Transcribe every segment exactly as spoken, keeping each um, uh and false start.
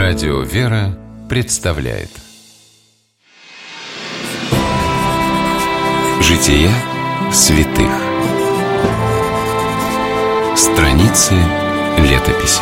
Радио «Вера» представляет Жития святых. Страницы летописи.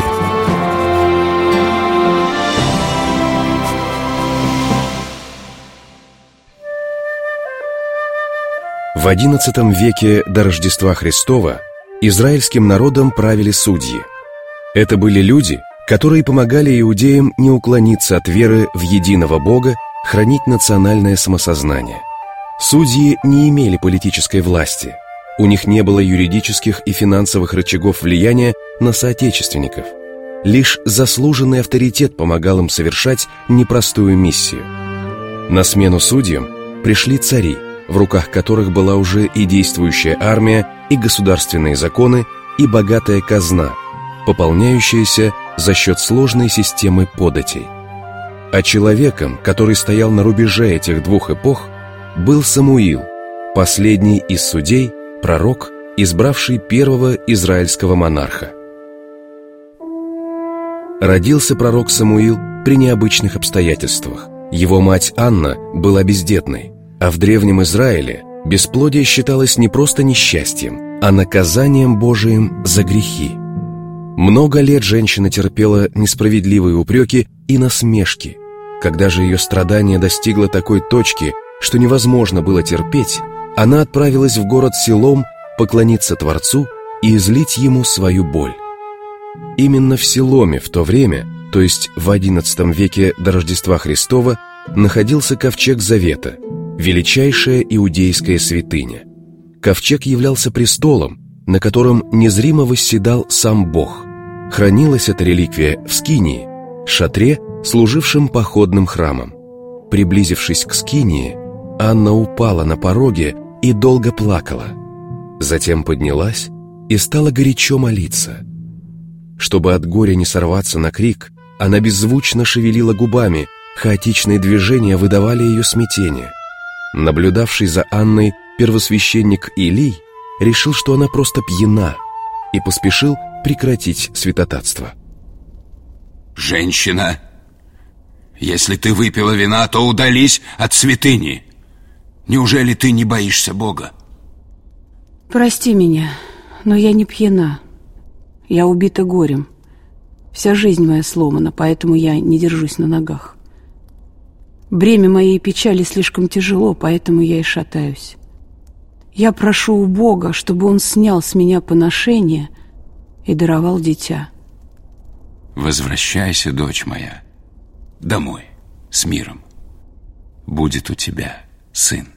В одиннадцатом веке до Рождества Христова израильским народом правили судьи. Это были люди, которые помогали иудеям не уклониться от веры в единого Бога, хранить национальное самосознание. Судьи не имели политической власти, у них не было юридических и финансовых рычагов влияния на соотечественников. Лишь заслуженный авторитет помогал им совершать непростую миссию. На смену судьям пришли цари, в руках которых была уже и действующая армия, и государственные законы, и богатая казна, пополняющаяся за счет сложной системы податей. А человеком, который стоял на рубеже этих двух эпох, был Самуил, последний из судей, пророк, избравший первого израильского монарха. Родился пророк Самуил при необычных обстоятельствах. Его мать Анна была бездетной, а в древнем Израиле бесплодие считалось не просто несчастьем, а наказанием Божиим за грехи. Много лет женщина терпела несправедливые упреки и насмешки. Когда же ее страдание достигло такой точки, что невозможно было терпеть, она отправилась в город Силом поклониться Творцу и излить ему свою боль. Именно в Силоме в то время, то есть в одиннадцатом веке до Рождества Христова, находился ковчег Завета, величайшая иудейская святыня. Ковчег являлся престолом, на котором незримо восседал сам Бог. Хранилась эта реликвия в скинии, шатре, служившем походным храмом. Приблизившись к скинии, Анна упала на пороге и долго плакала. Затем поднялась и стала горячо молиться. Чтобы от горя не сорваться на крик, она беззвучно шевелила губами, хаотичные движения выдавали ее смятение. Наблюдавший за Анной первосвященник Илий решил, что она просто пьяна, и поспешил прекратить святотатство. «Женщина, если ты выпила вина, то удались от святыни. Неужели ты не боишься Бога?» «Прости меня, но я не пьяна. Я убита горем. Вся жизнь моя сломана, поэтому я не держусь на ногах. Бремя моей печали слишком тяжело, поэтому я и шатаюсь. Я прошу у Бога, чтобы Он снял с меня поношение и даровал дитя». «Возвращайся, дочь моя, домой, с миром. Будет у тебя сын».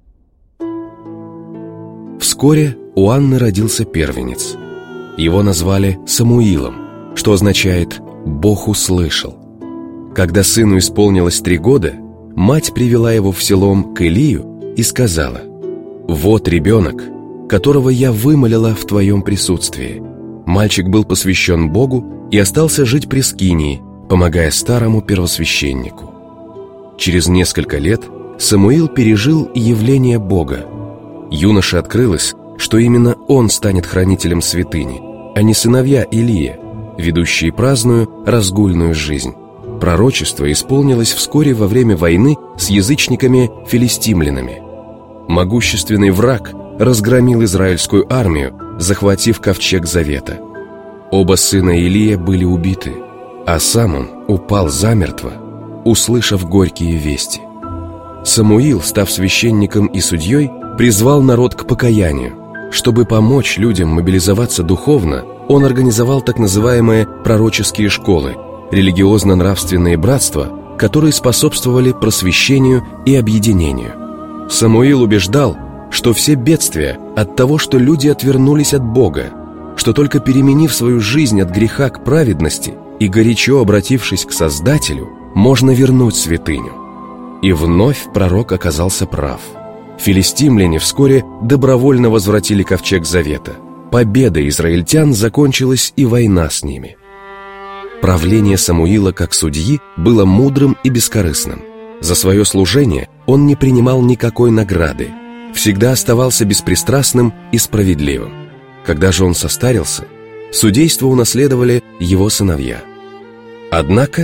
Вскоре у Анны родился первенец. Его назвали Самуилом, что означает «Бог услышал». Когда сыну исполнилось три года, мать привела его в Силом к Илию и сказала: «Вот ребенок, которого я вымолила в твоем присутствии». Мальчик был посвящен Богу и остался жить при скинии, помогая старому первосвященнику. Через несколько лет Самуил пережил явление Бога. Юноше открылось, что именно он станет хранителем святыни, а не сыновья Илия, ведущие праздную, разгульную жизнь. Пророчество исполнилось вскоре во время войны с язычниками-филистимлянами. Могущественный враг разгромил израильскую армию, захватив ковчег Завета. Оба сына Илия были убиты, а сам он упал замертво, услышав горькие вести. Самуил, став священником и судьей, призвал народ к покаянию. Чтобы помочь людям мобилизоваться духовно, он организовал так называемые пророческие школы, религиозно-нравственные братства, которые способствовали просвещению и объединению. Самуил убеждал, что все бедствия от того, что люди отвернулись от Бога, что только переменив свою жизнь от греха к праведности и горячо обратившись к Создателю, можно вернуть святыню. И вновь пророк оказался прав. Филистимляне вскоре добровольно возвратили ковчег Завета. Победой израильтян закончилась и война с ними. Правление Самуила как судьи было мудрым и бескорыстным. За свое служение он не принимал никакой награды, всегда оставался беспристрастным и справедливым. Когда же он состарился, судейство унаследовали его сыновья. Однако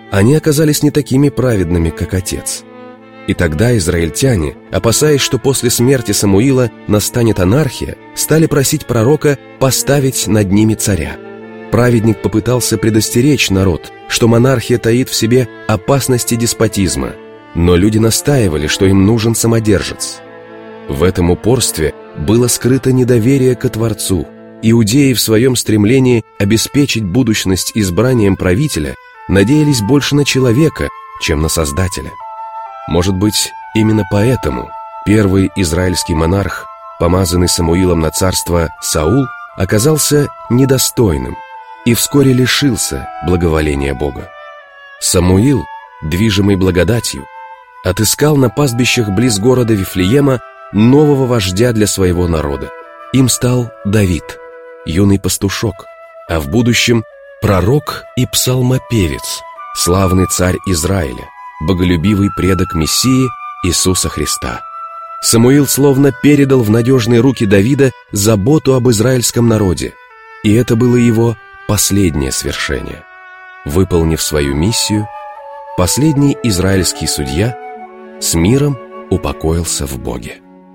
они оказались не такими праведными, как отец. И тогда израильтяне, опасаясь, что после смерти Самуила настанет анархия, стали просить пророка поставить над ними царя. Праведник попытался предостеречь народ, что монархия таит в себе опасности деспотизма, но люди настаивали, что им нужен самодержец. В этом упорстве было скрыто недоверие ко Творцу. Иудеи в своем стремлении обеспечить будущность избранием правителя надеялись больше на человека, чем на Создателя. Может быть, именно поэтому первый израильский монарх, помазанный Самуилом на царство Саул, оказался недостойным и вскоре лишился благоволения Бога. Самуил, движимый благодатью, отыскал на пастбищах близ города Вифлеема нового вождя для своего народа. Им стал Давид, юный пастушок, а в будущем пророк и псалмопевец, славный царь Израиля, боголюбивый предок Мессии Иисуса Христа. Самуил словно передал в надежные руки Давида заботу об израильском народе, и это было его последнее свершение. Выполнив свою миссию, последний израильский судья с миром упокоился в Боге.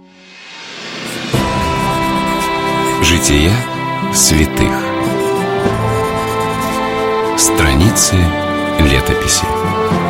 Жития святых. Страницы летописи.